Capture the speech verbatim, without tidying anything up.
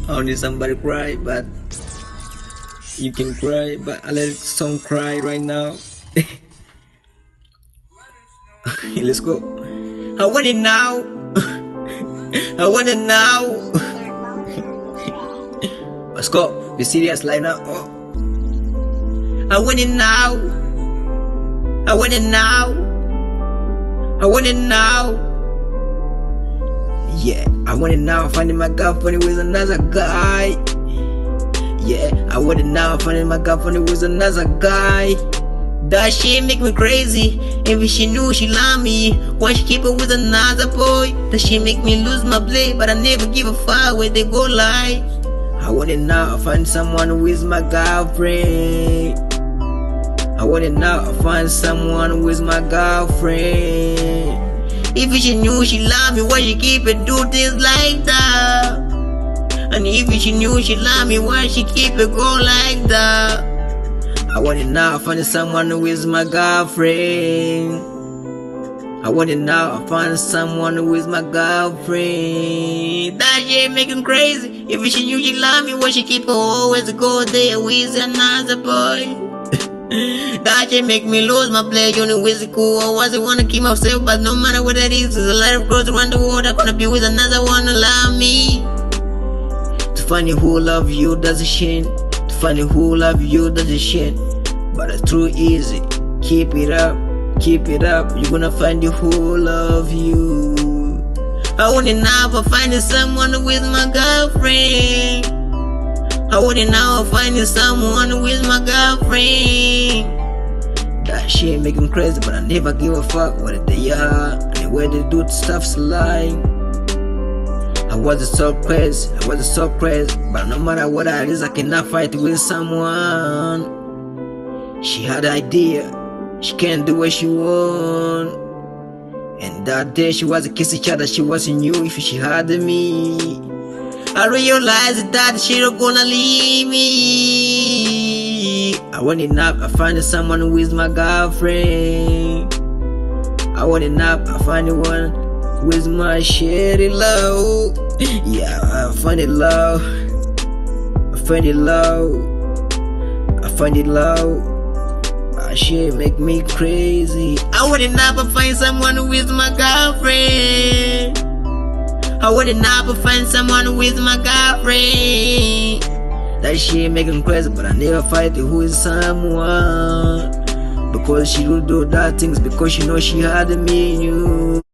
Only somebody cry, but you can cry, but I let song cry right now. Let's go. I want it now. I want it now. Let's go. Be serious like now. Oh. I want it now. I want it now. I want it now. Yeah, I want it now. Finding my girlfriend with another guy. Yeah, I want it now. Finding my girlfriend with another guy. That shit make me crazy. If she knew she love me, why she keep it with another boy? That shit make me lose my blade, but I never give a fuck where they go lie. I want it now. Find someone who is my girlfriend. I want it now. Find someone who is my girlfriend. If she knew she love me, why she keep it do things like that? And if she knew she love me, why she keep it go like that? I want it now, find someone who is my girlfriend. I want it now, find someone who is my girlfriend. That shit making crazy. If she knew she love me, why she keep it always go there with another boy? That shit make me lose my pleasure. You know, with it cool. I was wanna keep myself, but no matter what it is, there's a lot of girls around the world. I'm gonna be with another one to love me. To find you who love you, that's a shame. To find you who love you, that's a shame. But it's too easy. Keep it up, keep it up. You're gonna find you who love you. I want it now for finding someone with my girlfriend. I want it now for finding someone with my girlfriend. That shit make me crazy, but I never give a fuck what they are and where they do stuff's lying. I wasn't so crazy, I wasn't so crazy, but no matter what it is, I cannot fight with someone. She had an idea, she can't do what she want. And that day she was a kiss each other, she wasn't you if she had me. I realized that she don't gonna leave me. I want it now, I find someone who is my girlfriend. I want it now, I find the one who is my shitty love. Yeah, I find it low. I find it low. I find it low. That shit make me crazy. I want it now, I find someone who is my girlfriend. I want it now, but find someone with my girlfriend. That shit make me crazy, but I never fight who is someone. Because she will do that things, because she know she had me and you.